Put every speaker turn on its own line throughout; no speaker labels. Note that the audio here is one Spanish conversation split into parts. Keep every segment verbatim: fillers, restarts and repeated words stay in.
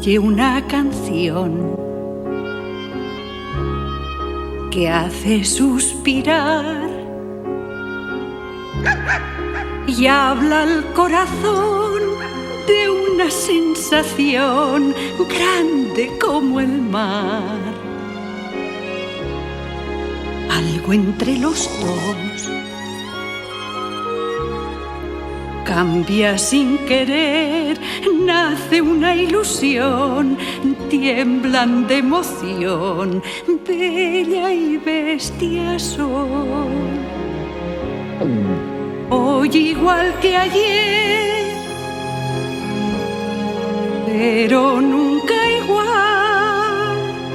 oye una canción que hace suspirar y habla al corazón de una sensación grande como el mar. Algo entre los dos cambia sin querer, nace una ilusión, tiemblan de emoción, bella y bestia son. Hoy igual que ayer, pero nunca igual.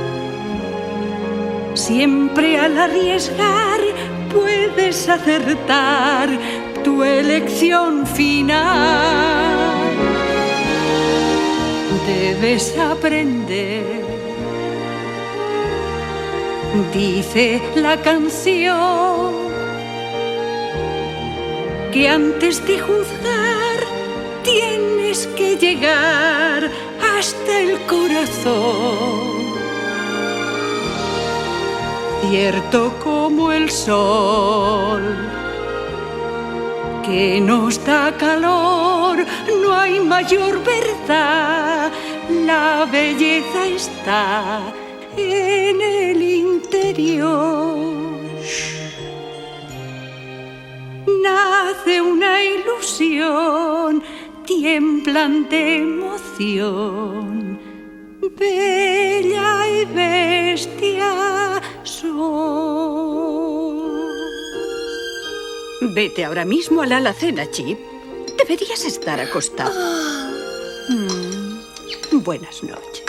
Siempre al arriesgar puedes acertar tu elección final. Debes aprender, dice la canción, que antes de juzgar tienes que llegar hasta el corazón. Cierto como el sol, que nos da calor, no hay mayor verdad. La belleza está en el interior. Nace una ilusión, tiemblan de emoción, bella y bestia son. Vete ahora mismo a la alacena, Chip. Deberías estar acostado. Mm, buenas noches.